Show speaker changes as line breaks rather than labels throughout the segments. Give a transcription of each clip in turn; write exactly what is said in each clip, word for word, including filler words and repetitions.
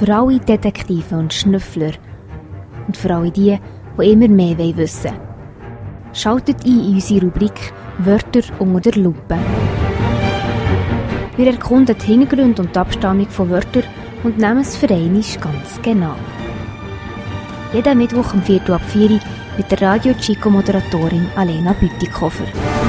Für alle Detektive und Schnüffler und für alle die, die immer mehr wissen wollen. Schaltet ein in unsere Rubrik «Wörter unter der Lupe». Wir erkunden die Hintergründe und die Abstammung von Wörtern und nehmen es für einmal ganz genau. Jeden Mittwoch um Viertel ab vier mit der Radio Chico-Moderatorin Alena Bütikofer.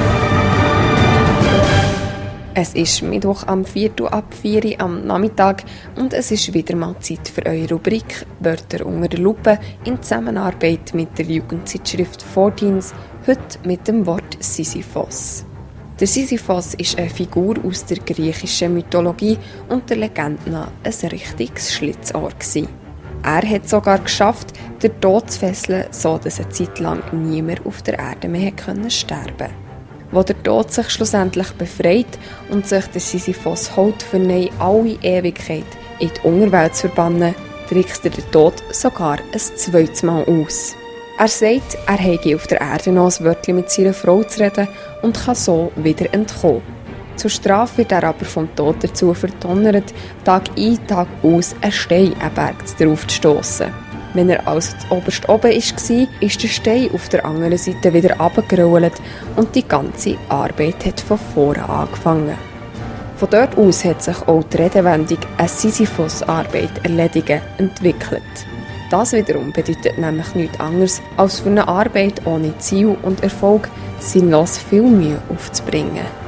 Es ist Mittwoch am Viertel ab vier am Nachmittag und es ist wieder mal Zeit für eure Rubrik «Wörter unter der Lupe» in Zusammenarbeit mit der Jugendzeitschrift vierzeehn, heute mit dem Wort Sisyphos. Der Sisyphos ist eine Figur aus der griechischen Mythologie und der Legende nach ein richtiges Schlitzohr gewesen. Er hat sogar geschafft, den Tod zu fesseln, so dass eine Zeit lang niemand auf der Erde mehr sterben konnte. Wo der Tod sich schlussendlich befreit und sich der Sisyphos holt, für eine alle Ewigkeit in die Unterwelt zu verbannen, trickst er den Tod sogar ein zweites Mal aus. Er sagt, er habe auf der Erde noch ein Wörtchen mit seiner Frau zu reden und kann so wieder entkommen. Zur Strafe wird er aber vom Tod dazu verdonnert, Tag ein, Tag aus einen Stein einen Berg darauf zu stossen. Wenn er also oberst oben war, ist der Stein auf der anderen Seite wieder runtergerollt und die ganze Arbeit hat von vorne angefangen. Von dort aus hat sich auch die Redewendung «eine Sisyphos-Arbeit erledigen» entwickelt. Das wiederum bedeutet nämlich nichts anderes, als für eine Arbeit ohne Ziel und Erfolg sinnlos viel Mühe aufzubringen.